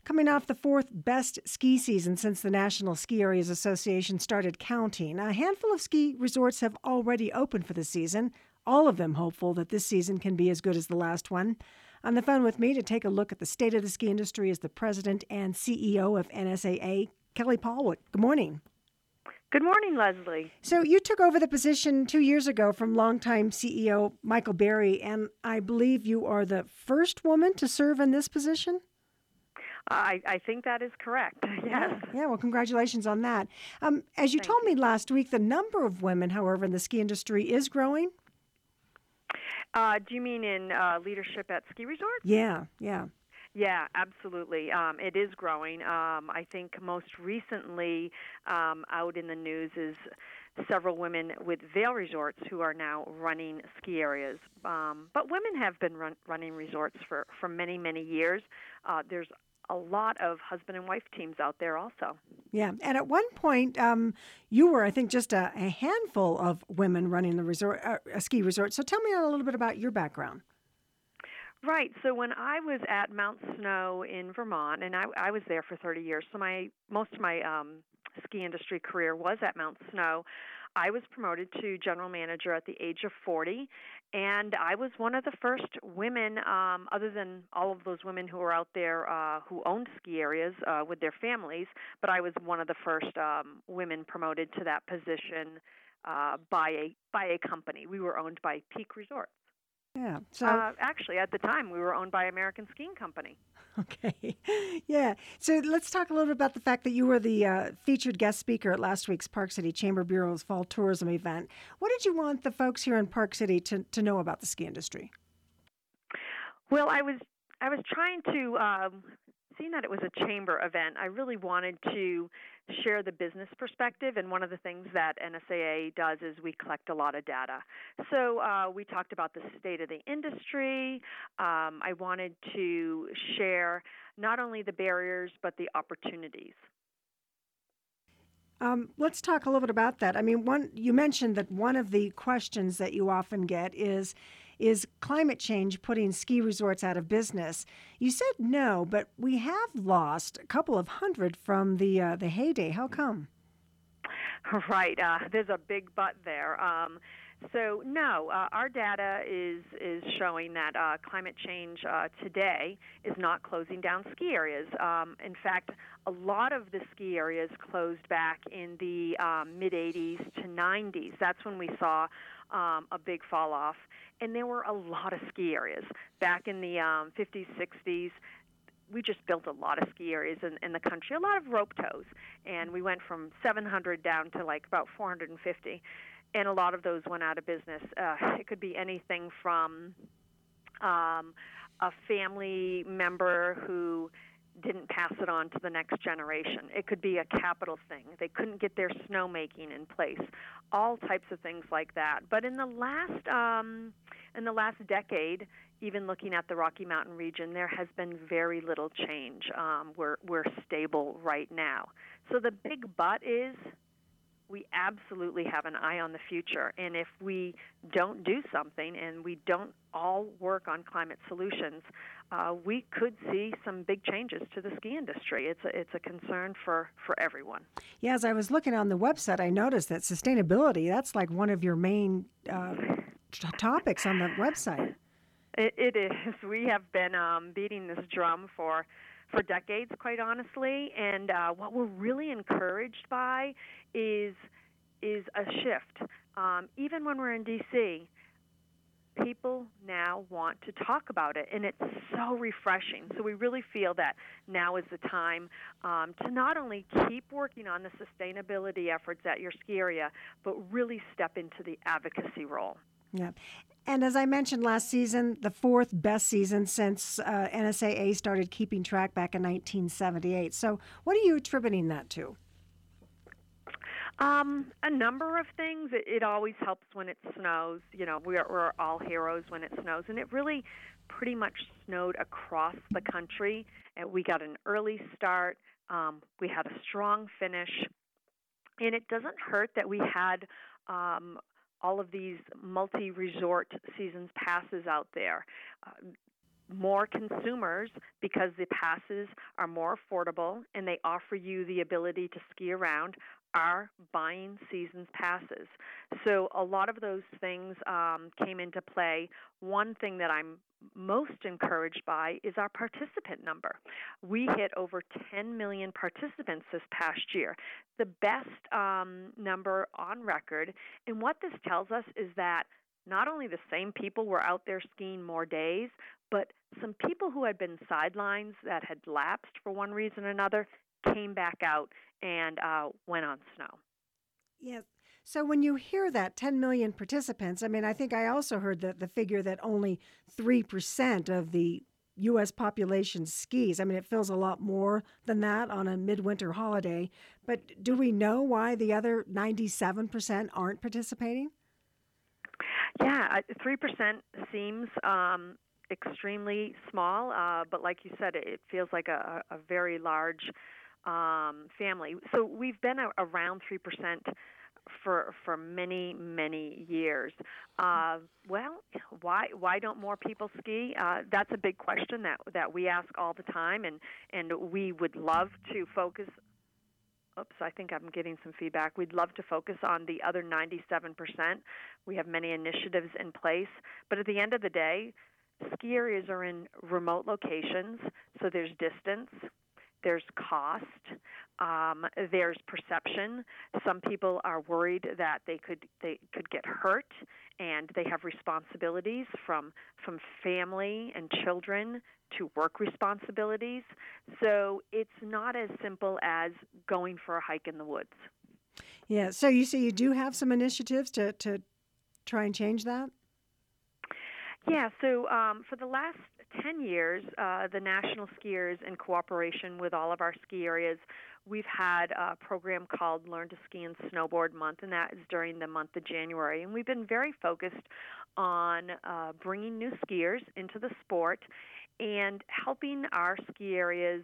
Coming off the fourth best ski season since the National Ski Areas Association started counting, a handful of ski resorts have already opened for the season, all of them hopeful that this season can be as good as the last one. On the phone with me to take a look at the state of the ski industry is the president and CEO of NSAA, Kelly Polwick. Good morning. Good morning, Leslie. So you took over the position 2 years ago from longtime CEO Michael Berry, and I believe you are the first woman to serve in this position? I think that is correct, yes. Yeah, well, congratulations on that. As you told me last week, the number of women, however, in the ski industry is growing? Do you mean in leadership at ski resorts? Yeah. Yeah, absolutely. It is growing. I think most recently out in the news is several women with Vail Resorts who are now running ski areas. But women have been running resorts for many, many years. There's a lot of husband and wife teams out there also. Yeah, and at one point, you were, I think, just a handful of women running the resort, a ski resort. So tell me a little bit about your background. Right. So when I was at Mount Snow in Vermont, and I was there for 30 years, so most of my ski industry career was at Mount Snow. I was promoted to general manager at the age of 40, and I was one of the first women, other than all of those women who were out there who owned ski areas with their families, but I was one of the first women promoted to that position by a company. We were owned by Peak Resorts. Yeah. So actually, at the time, we were owned by American Skiing Company. Okay. Yeah. So let's talk a little bit about the fact that you were the featured guest speaker at last week's Park City Chamber Bureau's Fall Tourism event. What did you want the folks here in Park City to know about the ski industry? Well, I was trying to, seeing that it was a chamber event, I really wanted to share the business perspective, and one of the things that NSAA does is we collect a lot of data. So we talked about the state of the industry. I wanted to share not only the barriers, but the opportunities. Let's talk a little bit about that. I mean, you mentioned that one of the questions that you often get is climate change putting ski resorts out of business? You said no, but we have lost a couple of hundred from the heyday. How come? Right. There's a big but there. So no, our data is showing that climate change today is not closing down ski areas. In fact, a lot of the ski areas closed back in the mid-'80s to '90s. That's when we saw a big fall off. And there were a lot of ski areas. Back in the '50s, '60s, we just built a lot of ski areas in the country, a lot of rope tows. And we went from 700 down to like about 450. And a lot of those went out of business. It could be anything from a family member who didn't pass it on to the next generation. It could be a capital thing. They couldn't get their snowmaking in place. All types of things like that. But in the last decade, even looking at the Rocky Mountain region, there has been very little change. We're stable right now. So the big but is we absolutely have an eye on the future. And if we don't do something and we don't all work on climate solutions, we could see some big changes to the ski industry. It's a concern for everyone. Yeah, as I was looking on the website, I noticed that sustainability, that's like one of your main topics on the website. It is. We have been beating this drum for decades, quite honestly, and what we're really encouraged by is a shift. Even when we're in D.C., people now want to talk about it, and it's so refreshing. So we really feel that now is the time to not only keep working on the sustainability efforts at your ski area, but really step into the advocacy role. Yeah. And as I mentioned last season, the fourth best season since NSAA started keeping track back in 1978. So what are you attributing that to? A number of things. It always helps when it snows. You know, we're all heroes when it snows. And it really pretty much snowed across the country. And we got an early start. We had a strong finish. And it doesn't hurt that we had all of these multi-resort seasons passes out there. more consumers, because the passes are more affordable and they offer you the ability to ski around, are buying season's passes. So a lot of those things came into play. One thing that I'm most encouraged by is our participant number. We hit over 10 million participants this past year, the best number on record. And what this tells us is that not only the same people were out there skiing more days, but some people who had been sidelines that had lapsed for one reason or another came back out and went on snow. Yes. So when you hear that 10 million participants, I mean, I think I also heard the figure that only 3% of the U.S. population skis. I mean, it feels a lot more than that on a midwinter holiday. But do we know why the other 97% aren't participating? Yeah, 3% seems extremely small, but like you said, it feels like a very large family. So we've been around 3% for many, many years. Well, why don't more people ski? That's a big question that we ask all the time, and we would love to focus. Oops, I think I'm getting some feedback. We'd love to focus on the other 97%. We have many initiatives in place, but at the end of the day, ski areas are in remote locations, so there's distance, there's cost, there's perception. Some people are worried that they could get hurt, and they have responsibilities from family and children to work responsibilities. So it's not as simple as going for a hike in the woods. Yeah. So you say you do have some initiatives to try and change that? Yeah, so for the last 10 years, the National Skiers, in cooperation with all of our ski areas, we've had a program called Learn to Ski and Snowboard Month, and that is during the month of January. And we've been very focused on bringing new skiers into the sport and helping our ski areas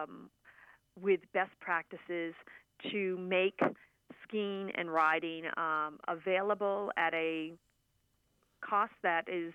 with best practices to make skiing and riding available at a cost that is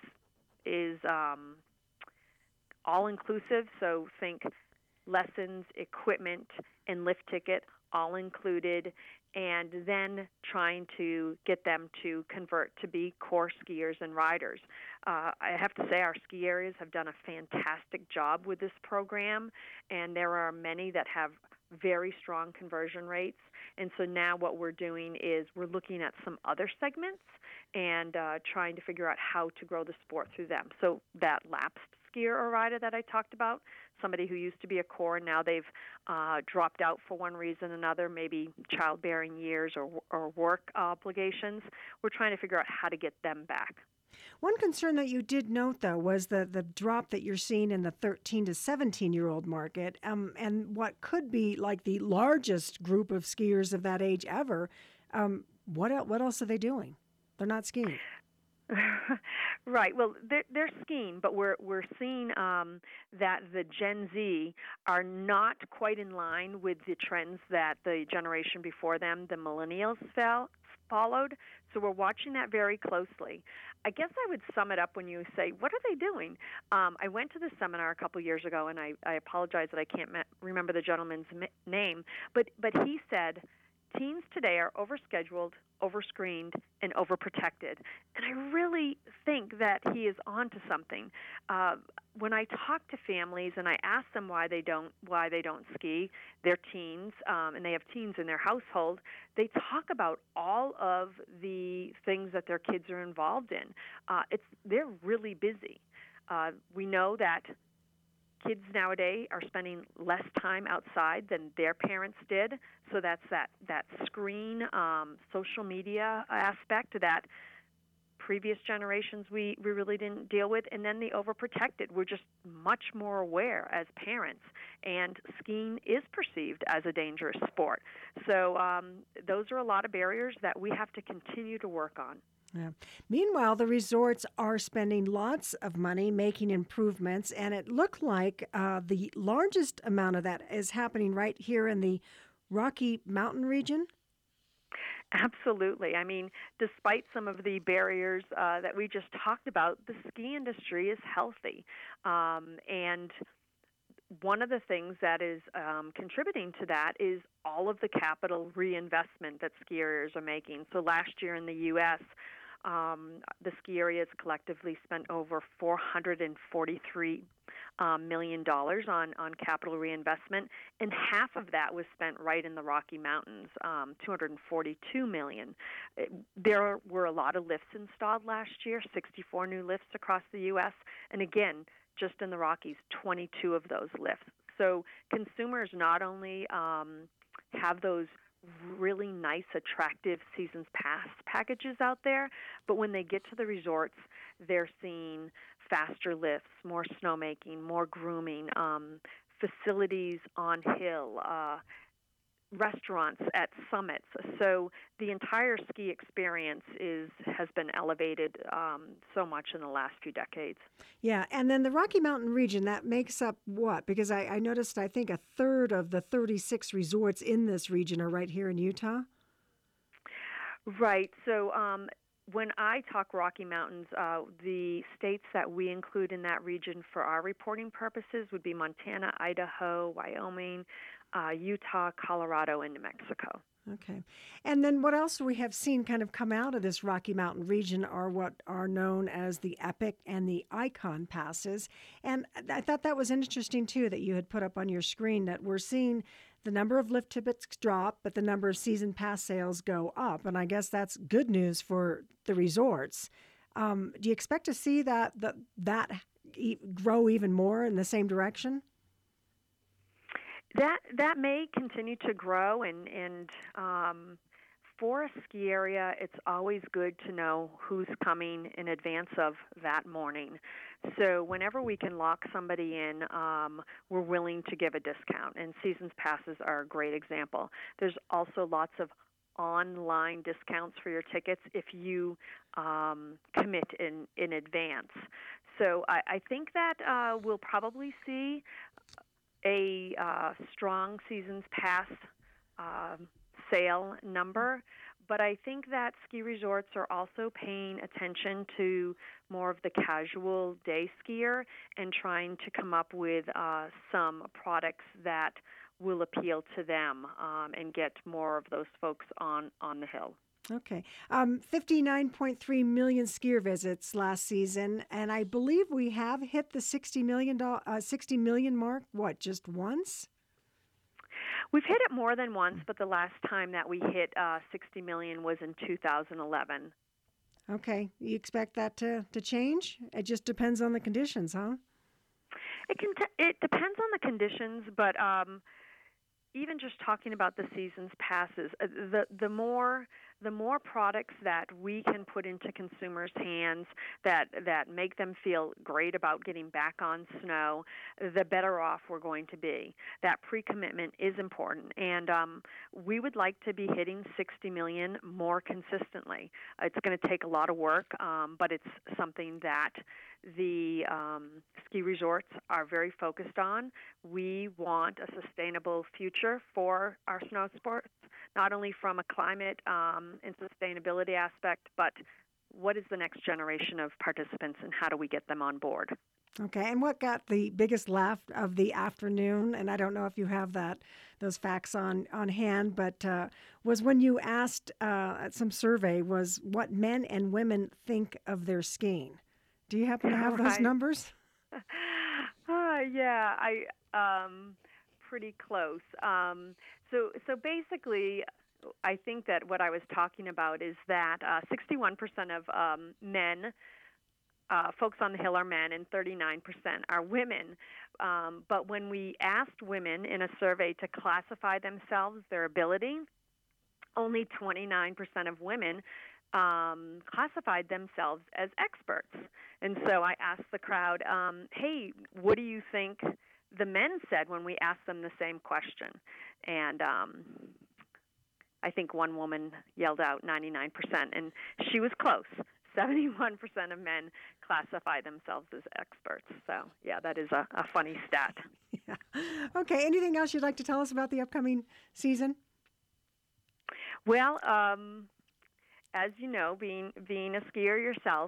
all-inclusive. So think lessons, equipment, and lift ticket all included, and then trying to get them to convert to be core skiers and riders. I have to say our ski areas have done a fantastic job with this program, and there are many that have very strong conversion rates. And so now what we're doing is we're looking at some other segments and trying to figure out how to grow the sport through them. So that lapsed skier or rider that I talked about, somebody who used to be a core and now they've dropped out for one reason or another, maybe childbearing years or work obligations, we're trying to figure out how to get them back. One concern that you did note, though, was the drop that you're seeing in the 13 to 17-year-old market, and what could be like the largest group of skiers of that age ever. What else are they doing? They're not skiing. Right. Well, they're skiing, but we're seeing that the Gen Z are not quite in line with the trends that the generation before them, the millennials, followed. So we're watching that very closely. I guess I would sum it up when you say, what are they doing? I went to this seminar a couple years ago, and I apologize that I can't remember the gentleman's name, but he said, teens today are overscheduled, overscreened, and overprotected. And I really think that he is onto something. When I talk to families and I ask them why they don't ski, they're teens, and they have teens in their household, they talk about all of the things that their kids are involved in. They're really busy. We know that kids nowadays are spending less time outside than their parents did, so that's that screen, social media aspect that previous generations we really didn't deal with, and then the overprotected. We're just much more aware as parents, and skiing is perceived as a dangerous sport. So those are a lot of barriers that we have to continue to work on. Yeah. Meanwhile, the resorts are spending lots of money making improvements, and it looked like the largest amount of that is happening right here in the Rocky Mountain region. Absolutely. I mean, despite some of the barriers that we just talked about, the ski industry is healthy. And one of the things that is contributing to that is all of the capital reinvestment that ski areas are making. So last year in the U.S., the ski areas collectively spent over $443 million on capital reinvestment, and half of that was spent right in the Rocky Mountains, $242 million. There were a lot of lifts installed last year, 64 new lifts across the U.S., and again, just in the Rockies, 22 of those lifts. So consumers not only have those really nice, attractive Seasons Pass packages out there, but when they get to the resorts, they're seeing faster lifts, more snowmaking, more grooming, facilities on hill, restaurants at summits. So the entire ski experience has been elevated so much in the last few decades. Yeah, and then the Rocky Mountain region, that makes up what? Because I noticed, I think, a third of the 36 resorts in this region are right here in Utah. Right. So when I talk Rocky Mountains, the states that we include in that region for our reporting purposes would be Montana, Idaho, Wyoming, Utah, Colorado, and New Mexico. Okay. And then what else we have seen kind of come out of this Rocky Mountain region are what are known as the Epic and the Icon passes. And I thought that was interesting, too, that you had put up on your screen that we're seeing the number of lift tickets drop, but the number of season pass sales go up. And I guess that's good news for the resorts. Do you expect to see that grow even more in the same direction? That may continue to grow, and for a ski area, it's always good to know who's coming in advance of that morning. So whenever we can lock somebody in, we're willing to give a discount, and Seasons Passes are a great example. There's also lots of online discounts for your tickets if you commit in advance. So I think that we'll probably see a strong Seasons Pass sale number, but I think that ski resorts are also paying attention to more of the casual day skier and trying to come up with some products that will appeal to them and get more of those folks on the hill. Okay. 59.3 million skier visits last season, and I believe we have hit the 60 million mark, just once? We've hit it more than once, but the last time that we hit 60 million was in 2011. Okay. You expect that to change? It just depends on the conditions, huh? It depends on the conditions, but even just talking about the Seasons Passes, the more products that we can put into consumers' hands that make them feel great about getting back on snow, the better off we're going to be. That pre-commitment is important, and we would like to be hitting 60 million more consistently. It's going to take a lot of work, but it's something that the ski resorts are very focused on. We want a sustainable future for our snow sports, not only from a climate and sustainability aspect, but what is the next generation of participants and how do we get them on board? Okay, and what got the biggest laugh of the afternoon, and I don't know if you have those facts on hand, but was when you asked at some survey was what men and women think of their skiing. Do you happen to have those numbers? Yeah, pretty close. So basically, I think that what I was talking about is that 61% of men, folks on the hill are men, and 39% are women. But when we asked women in a survey to classify themselves, their ability, only 29% of women classified themselves as experts. And so I asked the crowd, hey, what do you think the men said when we asked them the same question? And I think one woman yelled out 99%, and she was close. 71% of men classify themselves as experts. So, yeah, that is a funny stat. Yeah. Okay, anything else you'd like to tell us about the upcoming season? Well, as you know, being a skier yourself,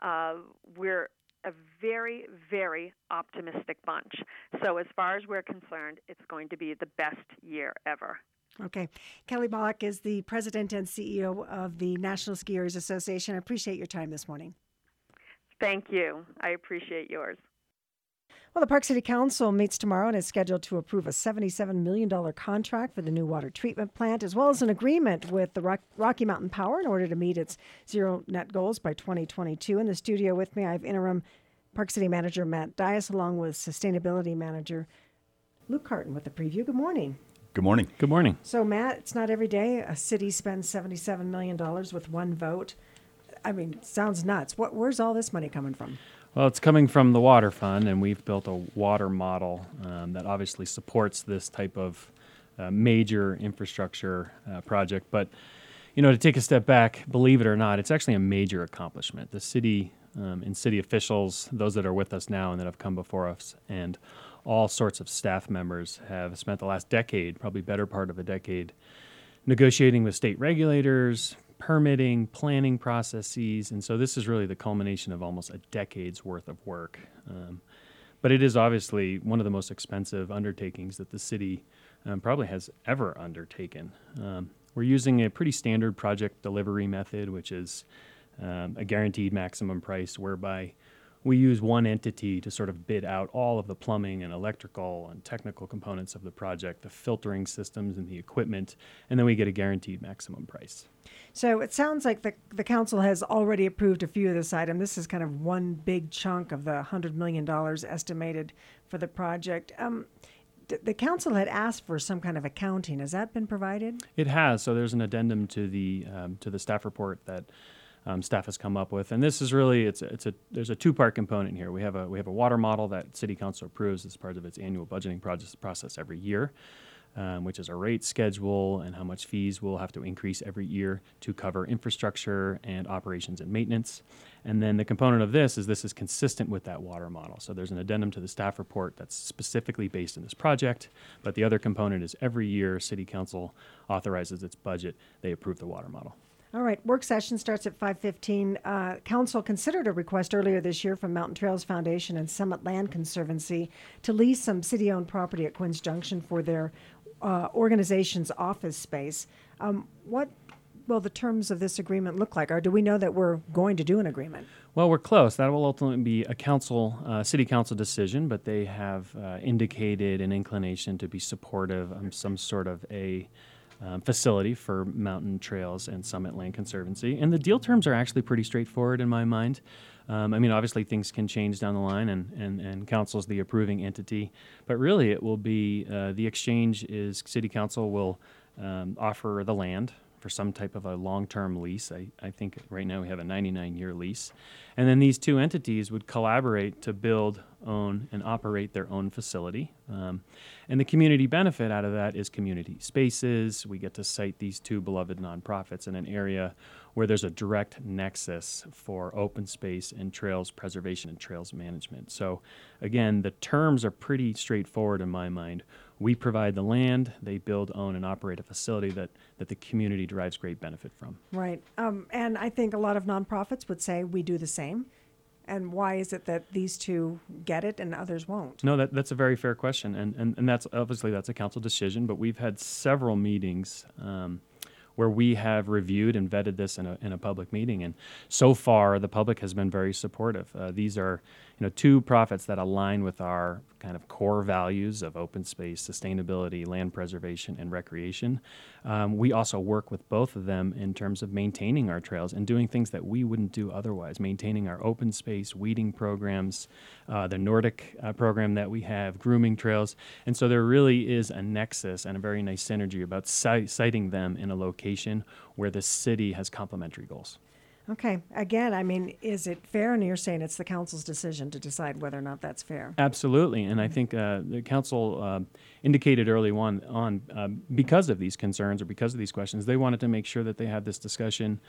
we're a very, very optimistic bunch. So as far as we're concerned, it's going to be the best year ever. Okay. Kelly Bach is the president and CEO of the National Skiers Association. I appreciate your time this morning. Thank you. I appreciate yours. Well, the Park City Council meets tomorrow and is scheduled to approve a $77 million contract for the new water treatment plant, as well as an agreement with the Rocky Mountain Power in order to meet its zero net goals by 2022. In the studio with me, I have interim Park City Manager Matt Dias, along with Sustainability Manager Luke Carton with the preview. Good morning. Good morning. Good morning. So, Matt, it's not every day a city spends $77 million with one vote. I mean, sounds nuts. Where's all this money coming from? Well, it's coming from the Water Fund, and we've built a water model that obviously supports this type of major infrastructure project. But, to take a step back, believe it or not, it's actually a major accomplishment. The city and city officials, those that are with us now and that have come before us, and all sorts of staff members have spent the last decade, probably better part of a decade, negotiating with state regulators, permitting, planning processes, and so this is really the culmination of almost a decade's worth of work. But it is obviously one of the most expensive undertakings that the city probably has ever undertaken. We're using a pretty standard project delivery method, which is a guaranteed maximum price, whereby we use one entity to sort of bid out all of the plumbing and electrical and technical components of the project, the filtering systems and the equipment, and then we get a guaranteed maximum price. So it sounds like the council has already approved a few of this item. This is kind of one big chunk of the $100 million estimated for the project. The council had asked for some kind of accounting. Has that been provided? It has. So there's an addendum to the staff report that staff has come up with, and this is really there's a two-part component here. We have a water model that City Council approves as part of its annual budgeting process every year, which is a rate schedule and how much fees will have to increase every year to cover infrastructure and operations and maintenance. And then the component of this is consistent with that water model. So there's an addendum to the staff report that's specifically based in this project, but the other component is every year City Council authorizes its budget, they approve the water model. All right. Work session starts at 5:15. Council considered a request earlier this year from Mountain Trails Foundation and Summit Land Conservancy to lease some city-owned property at Quinn's Junction for their organization's office space. What will the terms of this agreement look like? Or do we know that we're going to do an agreement? Well, we're close. That will ultimately be a city council decision, but they have indicated an inclination to be supportive of some sort of a facility for Mountain Trails and Summit Land Conservancy. And the deal terms are actually pretty straightforward in my mind. Obviously things can change down the line and council's the approving entity, but really it will be, the exchange is City Council will offer the land for some type of a long-term lease. I think right now we have a 99-year lease. And then these two entities would collaborate to build, own, and operate their own facility. And the community benefit out of that is community spaces. We get to site these two beloved nonprofits in an area where there's a direct nexus for open space and trails preservation and trails management. So again, the terms are pretty straightforward in my mind. We provide the land, they build, own, and operate a facility that the community derives great benefit from. Right. And I think a lot of nonprofits would say we do the same. And why is it that these two get it and others won't? No, that's a very fair question. And that's obviously that's a council decision, but we've had several meetings where we have reviewed and vetted this in a public meeting. And so far, the public has been very supportive. These are two profits that align with our kind of core values of open space, sustainability, land preservation, and recreation. We also work with both of them in terms of maintaining our trails and doing things that we wouldn't do otherwise, maintaining our open space, weeding programs, the Nordic program that we have, grooming trails. And so there really is a nexus and a very nice synergy about siting them in a location where the city has complementary goals. Okay. Again, is it fair? And you're saying it's the council's decision to decide whether or not that's fair. Absolutely. And I think the council indicated early on because of these concerns or because of these questions, they wanted to make sure that they had this discussion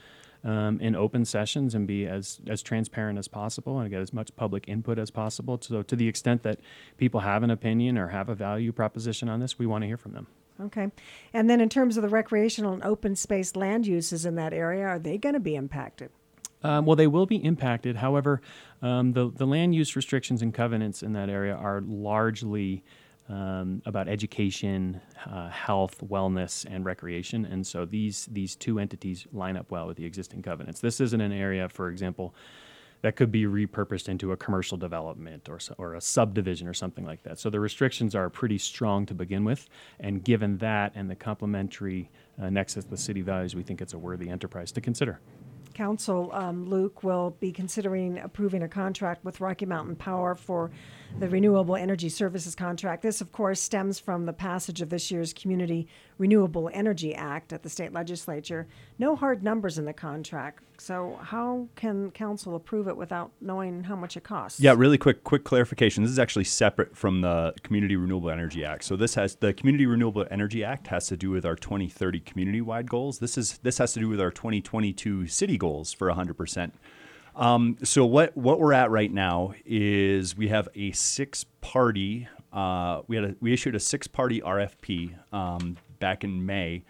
in open sessions and be as transparent as possible and get as much public input as possible. So to the extent that people have an opinion or have a value proposition on this, we want to hear from them. Okay. And then in terms of the recreational and open space land uses in that area, are they going to be impacted? Well, they will be impacted. However, the land use restrictions and covenants in that area are largely about education, health, wellness, and recreation. And so these two entities line up well with the existing covenants. This isn't an area, for example, that could be repurposed into a commercial development or a subdivision or something like that. So the restrictions are pretty strong to begin with. And given that and the complementary nexus with city values, we think it's a worthy enterprise to consider. Council, Luke, will be considering approving a contract with Rocky Mountain Power for the Renewable Energy Services contract. This, of course, stems from the passage of this year's Community Renewable Energy Act at the state legislature. No hard numbers in the contract. So how can council approve it without knowing how much it costs? Yeah, really quick clarification. This is actually separate from the Community Renewable Energy Act. So the Community Renewable Energy Act has to do with our 2030 community-wide goals. This has to do with our 2022 city goals for 100%. So what we're at right now is we have a 6-party. We issued a 6-party RFP back in May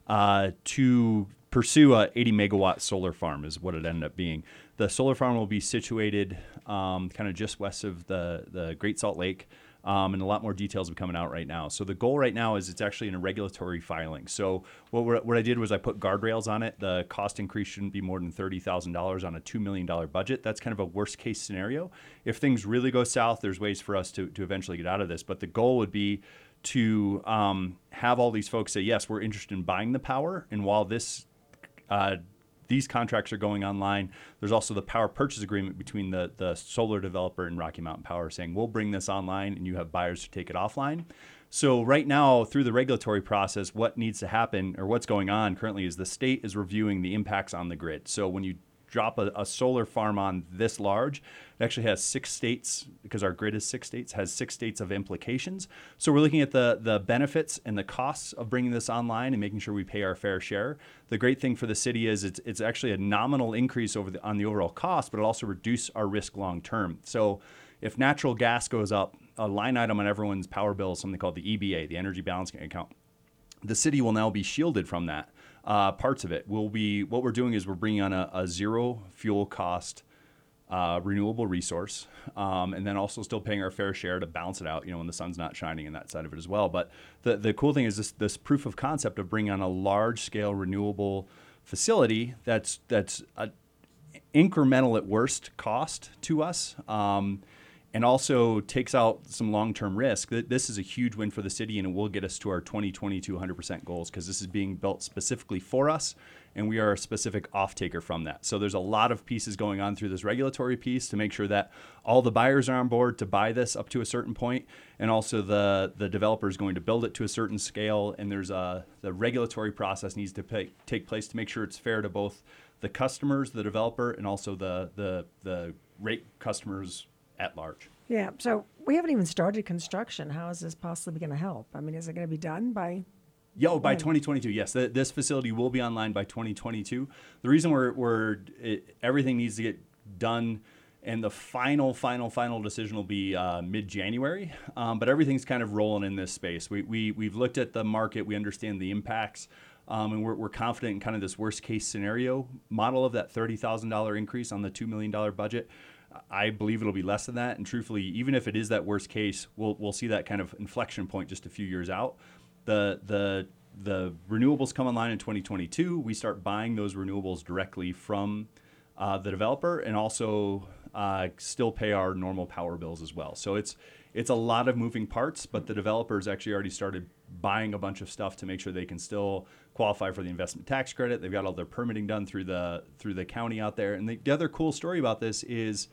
to pursue a 80 megawatt solar farm is what it ended up being. The solar farm will be situated kind of just west of the Great Salt Lake. And a lot more details are coming out right now. So the goal right now is it's actually in a regulatory filing. So what I did was I put guardrails on it. The cost increase shouldn't be more than $30,000 on a $2 million budget. That's kind of a worst case scenario. If things really go south, there's ways for us to eventually get out of this. But the goal would be to have all these folks say, yes, we're interested in buying the power. And while these contracts are going online, there's also the power purchase agreement between the solar developer and Rocky Mountain Power saying, we'll bring this online and you have buyers to take it offline. So right now, through the regulatory process, what needs to happen or what's going on currently is the state is reviewing the impacts on the grid. So when you drop a solar farm on this large, it actually has 6 states, because our grid is 6 states, has 6 states of implications. So we're looking at the benefits and the costs of bringing this online and making sure we pay our fair share. The great thing for the city is it's actually a nominal increase on the overall cost, but it'll also reduce our risk long term. So if natural gas goes up, a line item on everyone's power bill is something called the EBA, the Energy Balancing Account. The city will now be shielded from that. Parts of it will be, what we're doing is we're bringing on a zero fuel cost renewable resource, and then also still paying our fair share to balance it out, when the sun's not shining and that side of it as well. But the cool thing is this proof of concept of bringing on a large scale renewable facility that's incremental at worst cost to us, and also takes out some long-term risk. This is a huge win for the city, and it will get us to our 2022 100% goals, because this is being built specifically for us, and we are a specific off-taker from that. So there's a lot of pieces going on through this regulatory piece to make sure that all the buyers are on board to buy this up to a certain point, and also the developer is going to build it to a certain scale, and there's the regulatory process needs to take place to make sure it's fair to both the customers, the developer, and also the rate customers at large. Yeah, so we haven't even started construction. How is this possibly going to help? I mean, is it going to be done by? By 2022, yes. This facility will be online by 2022. The reason everything needs to get done, and the final decision will be mid-January. But everything's kind of rolling in this space. We've looked at the market. We understand the impacts. And we're confident in kind of this worst case scenario model of that $30,000 increase on the $2 million budget. I believe it'll be less than that. And truthfully, even if it is that worst case, we'll see that kind of inflection point just a few years out. The renewables come online in 2022. We start buying those renewables directly from the developer, and also still pay our normal power bills as well. So it's a lot of moving parts, but the developers actually already started buying a bunch of stuff to make sure they can still qualify for the investment tax credit. They've got all their permitting done through the county out there. And the other cool story about this is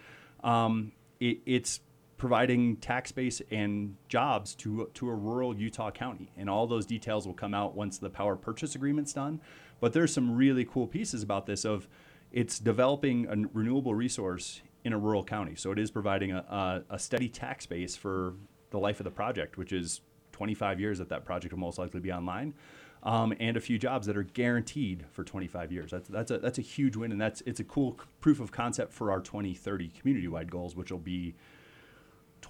it's providing tax base and jobs to a rural Utah county. And all those details will come out once the power purchase agreement's done. But there's some really cool pieces about this of it's developing a renewable resource in a rural county. So it is providing a steady tax base for the life of the project, which is 25 years that project will most likely be online, and a few jobs that are guaranteed for 25 years. That's a huge win, and it's a cool proof of concept for our 2030 community-wide goals, which will be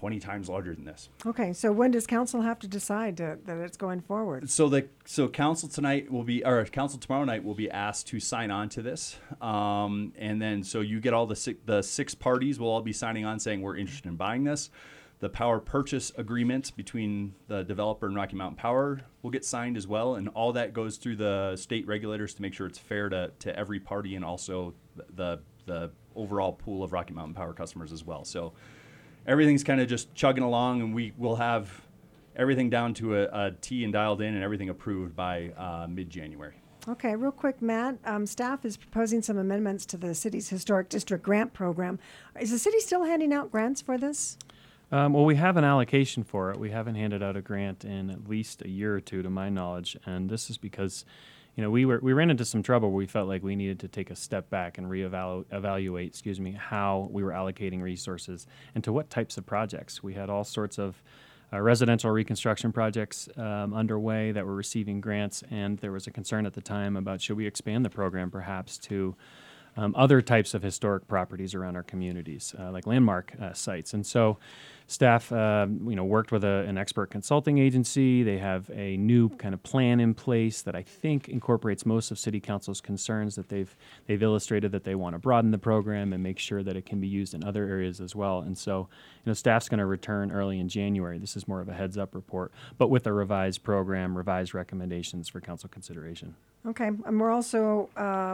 20 times larger than this. Okay, so when does council have to decide that it's going forward? So council tomorrow night will be asked to sign on to this, and then so you get all the six parties will all be signing on saying we're interested in buying this. The power purchase agreement between the developer and Rocky Mountain Power will get signed as well, and all that goes through the state regulators to make sure it's fair to every party and also the overall pool of Rocky Mountain Power customers as well. So everything's kind of just chugging along, and we will have everything down to a T and dialed in and everything approved by mid-January. Okay, real quick, Matt, staff is proposing some amendments to the city's historic district grant program. Is the city still handing out grants for this? Well, we have an allocation for it. We haven't handed out a grant in at least a year or two, to my knowledge, and this is because, we ran into some trouble where we felt like we needed to take a step back and evaluate, how we were allocating resources and to what types of projects. We had all sorts of residential reconstruction projects underway that were receiving grants, and there was a concern at the time about should we expand the program perhaps to other types of historic properties around our communities, like landmark sites. And so staff, worked with an expert consulting agency. They have a new kind of plan in place that I think incorporates most of City Council's concerns that they've illustrated that they want to broaden the program and make sure that it can be used in other areas as well. And so, staff's going to return early in January. This is more of a heads-up report, but with a revised program, revised recommendations for council consideration. Okay, and we're also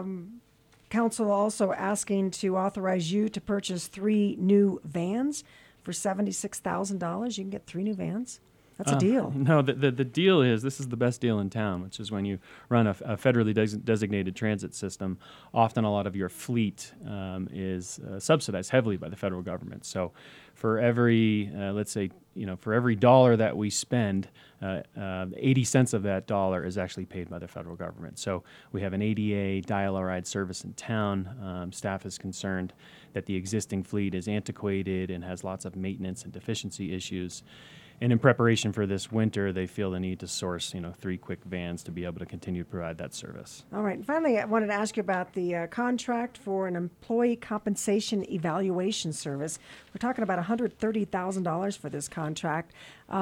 council also asking to authorize you to purchase 3 new vans for $76,000. You can get 3 new vans. That's a deal. No, the deal is, this is the best deal in town, which is when you run a federally designated transit system, often a lot of your fleet is subsidized heavily by the federal government. So for every, for every dollar that we spend, 80 cents of that dollar is actually paid by the federal government. So we have an ADA dial-a-ride service in town. Staff is concerned that the existing fleet is antiquated and has lots of maintenance and deficiency issues. And in preparation for this winter, they feel the need to source, 3 quick vans to be able to continue to provide that service. All right. And finally, I wanted to ask you about the contract for an employee compensation evaluation service. We're talking about $130,000 for this contract.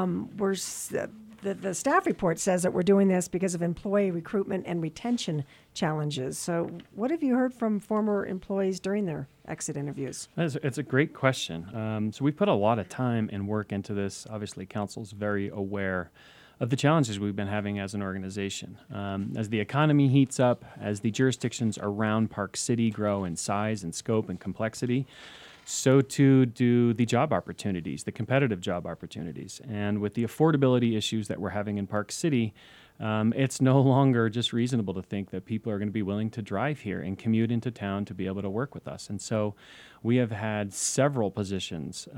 The staff report says that we're doing this because of employee recruitment and retention challenges. So what have you heard from former employees during their exit interviews? It's a great question. So we put a lot of time and work into this. Obviously, council's very aware of the challenges we've been having as an organization. As the economy heats up, as the jurisdictions around Park City grow in size and scope and complexity, so too do the job opportunities, the competitive job opportunities. And with the affordability issues that we're having in Park City, it's no longer just reasonable to think that people are going to be willing to drive here and commute into town to be able to work with us. And so we have had several positions,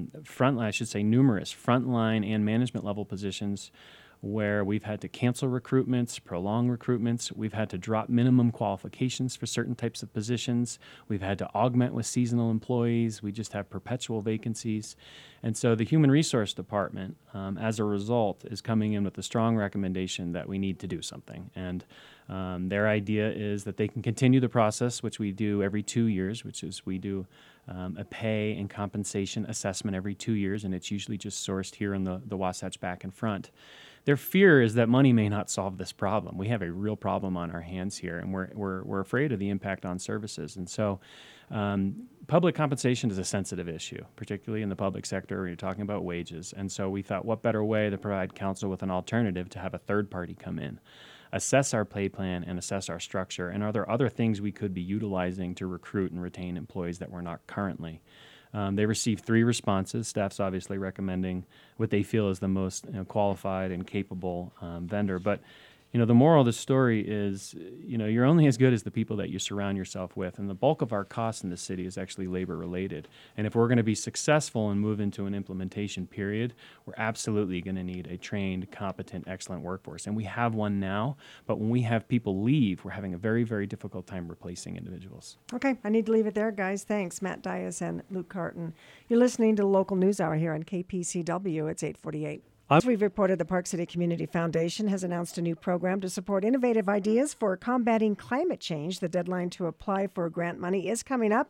numerous frontline and management level positions where we've had to cancel recruitments, prolong recruitments. We've had to drop minimum qualifications for certain types of positions. We've had to augment with seasonal employees. We just have perpetual vacancies. And so the Human Resource Department, as a result, is coming in with a strong recommendation that we need to do something. And their idea is that they can continue the process, which we do every 2 years, which is we do a pay and compensation assessment every 2 years, and it's usually just sourced here in the Wasatch back and front. Their fear is that money may not solve this problem. We have a real problem on our hands here, and we're afraid of the impact on services. And so public compensation is a sensitive issue, particularly in the public sector when you're talking about wages. And so we thought, what better way to provide council with an alternative to have a third party come in, assess our pay plan and assess our structure, and are there other things we could be utilizing to recruit and retain employees that we're not currently? They received 3 responses. Staff's obviously recommending what they feel is the most qualified and capable vendor. But, the moral of the story is, you're only as good as the people that you surround yourself with. And the bulk of our costs in the city is actually labor related. And if we're going to be successful and move into an implementation period, we're absolutely going to need a trained, competent, excellent workforce. And we have one now. But when we have people leave, we're having a very, very difficult time replacing individuals. Okay, I need to leave it there, guys. Thanks, Matt Dias and Luke Carton. You're listening to the Local News Hour here on KPCW. It's 8:48. As we've reported, the Park City Community Foundation has announced a new program to support innovative ideas for combating climate change. The deadline to apply for grant money is coming up.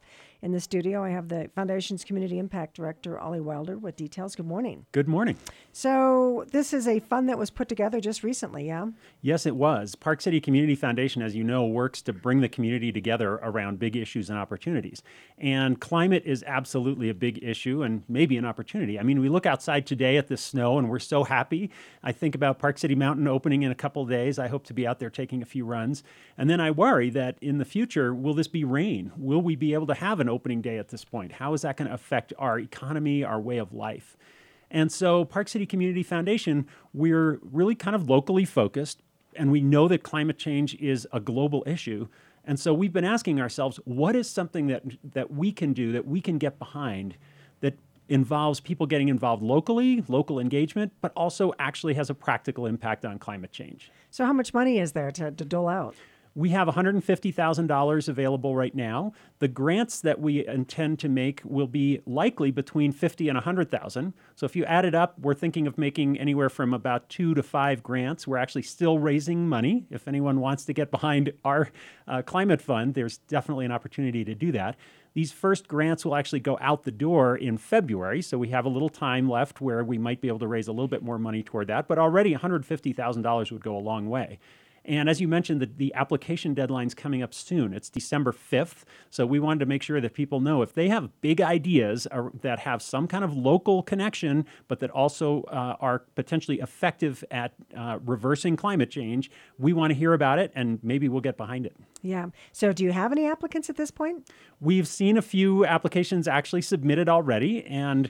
In the studio, I have the Foundation's Community Impact Director, Ollie Wilder, with details. Good morning. Good morning. So this is a fund that was put together just recently, yeah? Yes, it was. Park City Community Foundation, as you know, works to bring the community together around big issues and opportunities. And climate is absolutely a big issue and maybe an opportunity. I mean, we look outside today at the snow and we're so happy. I think about Park City Mountain opening in a couple of days. I hope to be out there taking a few runs. And then I worry that in the future, will this be rain? Will we be able to have an opening day at this point? How is that going to affect our economy, our way of life? And so Park City Community Foundation, we're really kind of locally focused, and we know that climate change is a global issue. And so we've been asking ourselves, what is something that we can do, that we can get behind, that involves people getting involved locally, local engagement, but also actually has a practical impact on climate change? So how much money is there to dole out? We have $150,000 available right now. The grants that we intend to make will be likely between $50,000 and $100,000. So if you add it up, we're thinking of making anywhere from about 2 to 5 grants. We're actually still raising money. If anyone wants to get behind our climate fund, there's definitely an opportunity to do that. These first grants will actually go out the door in February, so we have a little time left where we might be able to raise a little bit more money toward that, but already $150,000 would go a long way. And as you mentioned, the application deadline's coming up soon. It's December 5th. So we wanted to make sure that people know if they have big ideas that have some kind of local connection, but that also are potentially effective at reversing climate change, we want to hear about it, and maybe we'll get behind it. Yeah. So do you have any applicants at this point? We've seen a few applications actually submitted already, and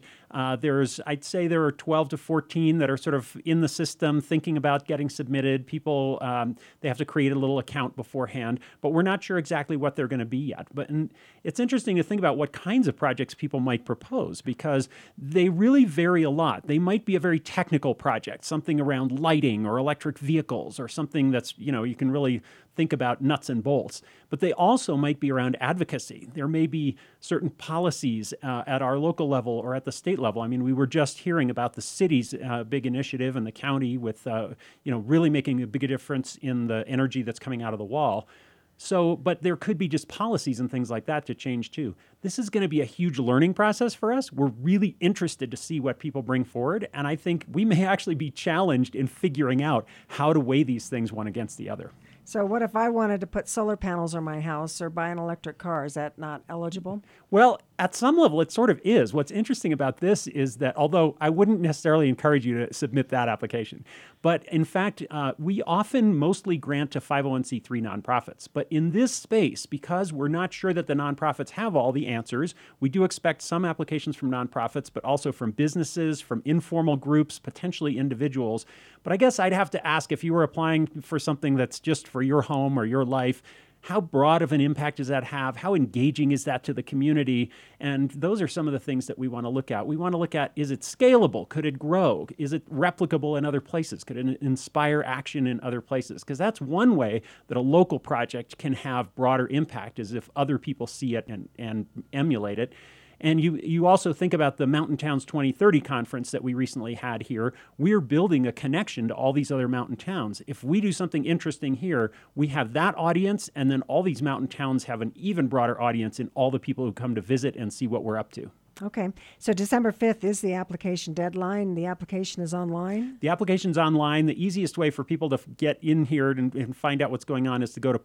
I'd say there are 12 to 14 that are sort of in the system thinking about getting submitted. People, they have to create a little account beforehand, but we're not sure exactly what they're going to be yet. And it's interesting to think about what kinds of projects people might propose, because they really vary a lot. They might be a very technical project, something around lighting or electric vehicles, or something that's, you can really think about nuts and bolts, but they also might be around advocacy. There may be certain policies at our local level or at the state level. I mean, we were just hearing about the city's big initiative and the county with, really making a big difference in the energy that's coming out of the wall. So, but there could be just policies and things like that to change too. This is going to be a huge learning process for us. We're really interested to see what people bring forward, and I think we may actually be challenged in figuring out how to weigh these things one against the other. So what if I wanted to put solar panels on my house or buy an electric car? Is that not eligible? Well, at some level, it sort of is. What's interesting about this is that although I wouldn't necessarily encourage you to submit that application, but in fact, we often mostly grant to 501c3 nonprofits. But in this space, because we're not sure that the nonprofits have all the answers, we do expect some applications from nonprofits, but also from businesses, from informal groups, potentially individuals. But I guess I'd have to ask, if you were applying for something that's just for your home or your life, how broad of an impact does that have? How engaging is that to the community? And those are some of the things that we want to look at. We want to look at, is it scalable? Could it grow? Is it replicable in other places? Could it inspire action in other places? Because that's one way that a local project can have broader impact, is if other people see it and emulate it. And you also think about the Mountain Towns 2030 conference that we recently had here. We're building a connection to all these other mountain towns. If we do something interesting here, we have that audience, and then all these mountain towns have an even broader audience in all the people who come to visit and see what we're up to. Okay. So December 5th is the application deadline. The application is online? The application's online. The easiest way for people to get in here and find out what's going on is to go to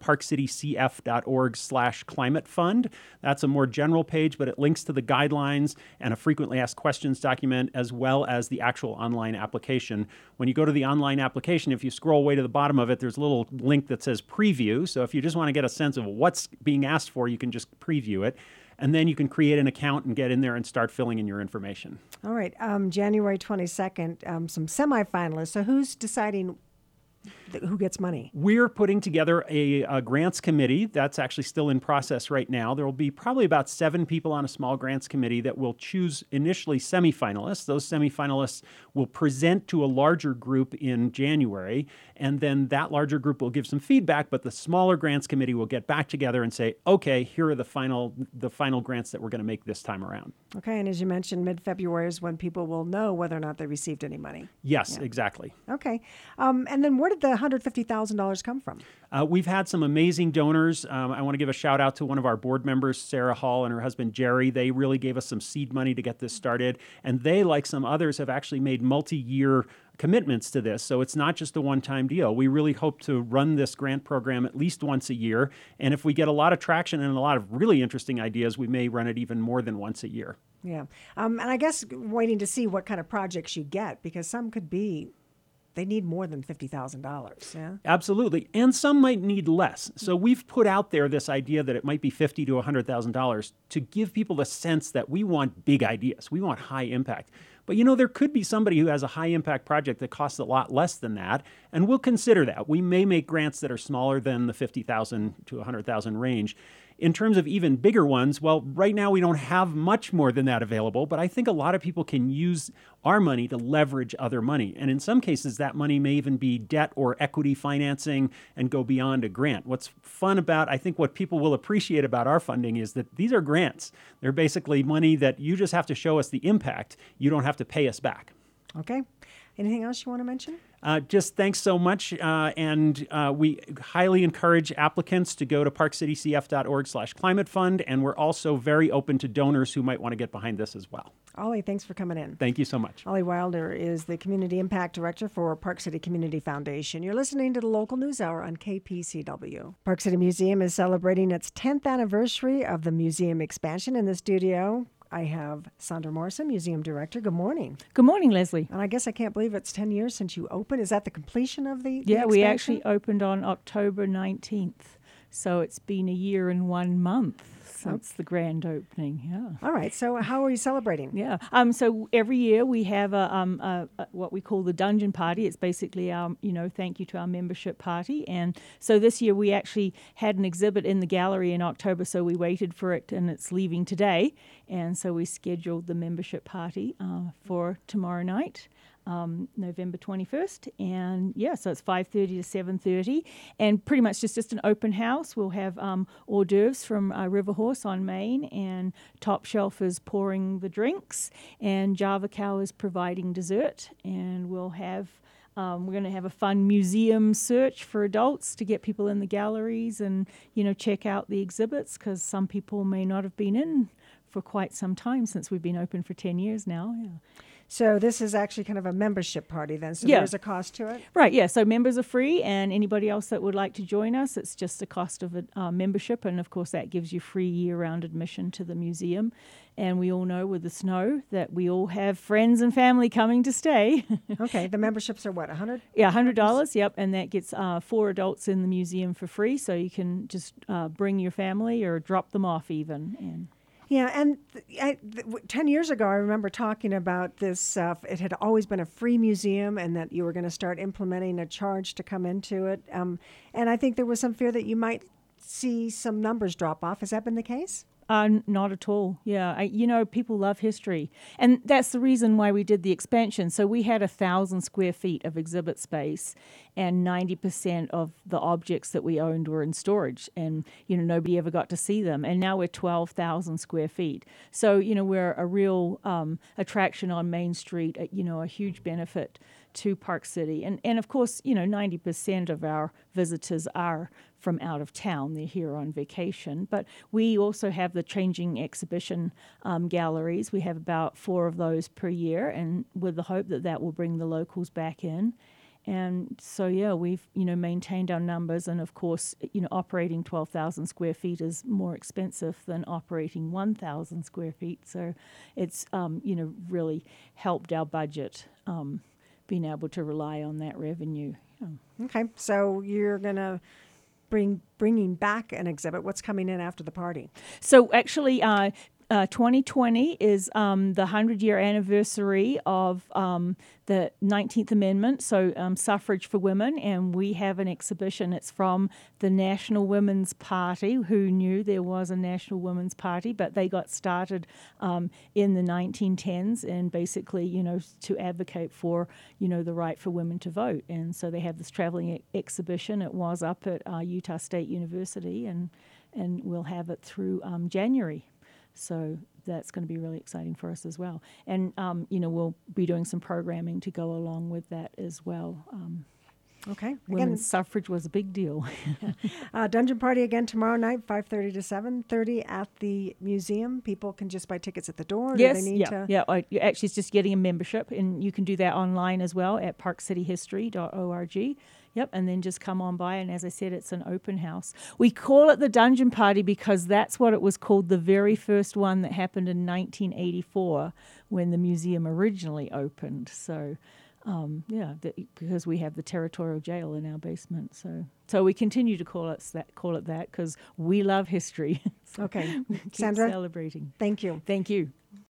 parkcitycf.org/climate fund. That's a more general page, but it links to the guidelines and a frequently asked questions document, as well as the actual online application. When you go to the online application, if you scroll way to the bottom of it, there's a little link that says preview. So if you just want to get a sense of what's being asked for, you can just preview it. And then you can create an account and get in there and start filling in your information. All right. January 22nd, some semifinalists. So who's deciding who gets money? We're putting together a grants committee. That's actually still in process right now. There will be probably about 7 people on a small grants committee that will choose initially semifinalists. Those semifinalists will present to a larger group in January, and then that larger group will give some feedback, but the smaller grants committee will get back together and say, okay, here are the final grants that we're going to make this time around. Okay, and as you mentioned, mid-February is when people will know whether or not they received any money. Yes, exactly. Okay. And then where did the $150,000 come from? We've had some amazing donors. I want to give a shout out to one of our board members, Sarah Hall, and her husband, Jerry. They really gave us some seed money to get this started. And they, like some others, have actually made multi-year commitments to this. So it's not just a one-time deal. We really hope to run this grant program at least once a year. And if we get a lot of traction and a lot of really interesting ideas, we may run it even more than once a year. Yeah. And I guess waiting to see what kind of projects you get, because some could be, they need more than $50,000. Yeah. Absolutely. And some might need less. So we've put out there this idea that it might be $50,000 to $100,000 to give people the sense that we want big ideas. We want high impact. But, there could be somebody who has a high impact project that costs a lot less than that, and we'll consider that. We may make grants that are smaller than the $50,000 to $100,000 range. In terms of even bigger ones, well, right now we don't have much more than that available, but I think a lot of people can use our money to leverage other money. And in some cases, that money may even be debt or equity financing and go beyond a grant. What's fun about, I think what people will appreciate about our funding is that these are grants. They're basically money that you just have to show us the impact. You don't have to pay us back. Okay. Anything else you want to mention? Just thanks so much. And we highly encourage applicants to go to parkcitycf.org/climate fund. And we're also very open to donors who might want to get behind this as well. Ollie, thanks for coming in. Thank you so much. Ollie Wilder is the Community Impact Director for Park City Community Foundation. You're listening to the Local News Hour on KPCW. Park City Museum is celebrating its 10th anniversary of the museum expansion. In the studio, I have Sandra Morrison, Museum Director. Good morning. Good morning, Leslie. And I guess I can't believe it's 10 years since you opened. Is that the completion of the Yeah, expansion? we actually opened on October 19th. So it's been a year and 1 month since the grand opening. Yeah. All right. So how are you celebrating? Yeah. So every year we have a what we call the Dungeon Party. It's basically our, thank you to our membership party. And so this year we actually had an exhibit in the gallery in October, so we waited for it, and it's leaving today. And so we scheduled the membership party for tomorrow night. November 21st, and so it's 5:30 to 7:30, and pretty much just an open house. We'll have hors d'oeuvres from River Horse on Main, and Top Shelf is pouring the drinks, and Java Cow is providing dessert, and we'll have we're going to have a fun museum search for adults to get people in the galleries and check out the exhibits, because some people may not have been in for quite some time since we've been open for 10 years now. Yeah. So this is actually kind of a membership party then. So Yeah. there's a cost to it? Right, yeah. So members are free, and anybody else that would like to join us, it's just the cost of a membership. And, of course, that gives you free year-round admission to the museum. And we all know with the snow that we all have friends and family coming to stay. Okay. The memberships are what, $100? Yeah, $100, yep. And that gets 4 adults in the museum for free. So you can just bring your family or drop them off even. And Yeah, and 10 years ago, I remember talking about this. It had always been a free museum, and that you were going to start implementing a charge to come into it. And I think there was some fear that you might see some numbers drop off. Has that been the case? Not at all. Yeah. People love history. And that's the reason why we did the expansion. So we had 1,000 square feet of exhibit space, and 90% of the objects that we owned were in storage. And, nobody ever got to see them. And now we're 12,000 square feet. So, we're a real attraction on Main Street, a huge benefit to Park City. And of course, 90% of our visitors are from out of town. They're here on vacation. But we also have the changing exhibition galleries. We have about 4 of those per year, and with the hope that will bring the locals back in. And so, we've, maintained our numbers. And, of course, operating 12,000 square feet is more expensive than operating 1,000 square feet. So it's, really helped our budget, being able to rely on that revenue. Yeah. Okay, so you're going to bringing back an exhibit. What's coming in after the party? So actually, 2020 is the 100-year anniversary of the 19th Amendment, so suffrage for women, and we have an exhibition. It's from the National Women's Party. Who knew there was a National Women's Party? But they got started in the 1910s, and basically, to advocate for, the right for women to vote. And so they have this traveling exhibition. It was up at Utah State University, and we'll have it through January. So that's going to be really exciting for us as well. And, we'll be doing some programming to go along with that as well. Okay. Women's suffrage was a big deal. Dungeon Party again tomorrow night, 5:30 to 7:30 at the museum. People can just buy tickets at the door. Yes, Do they need to? Actually, it's just getting a membership, and you can do that online as well at parkcityhistory.org. Yep, and then just come on by, and as I said, it's an open house. We call it the Dungeon Party because that's what it was called the very first one that happened in 1984 when the museum originally opened. So, because we have the territorial jail in our basement, so we continue to call it that because we love history. Okay, Keep Sandra, celebrating. thank you. Thank you.